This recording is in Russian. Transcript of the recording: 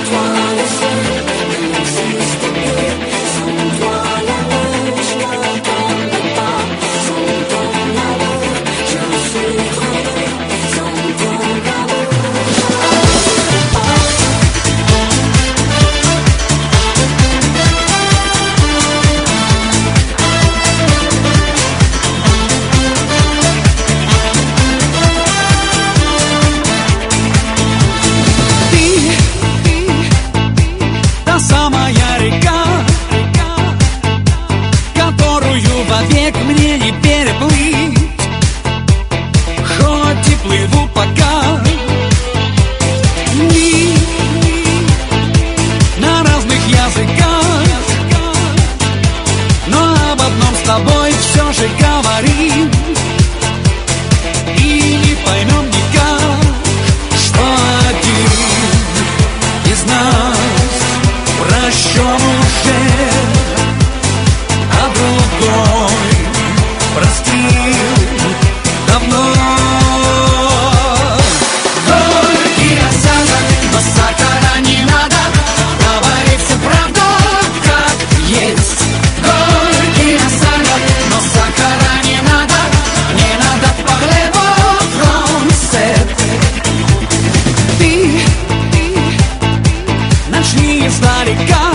Век мне не переплыть, хоть и плыву пока. На разных языках, но об одном с тобой все же говорим. И не поймем никак, что один из нас прощен уже, а другой простил давно. Горький осадок, но сахара не надо, говори всю правду, как есть. Горький осадок, но сахара не надо по хлебу фронсет. Ты начни издалека.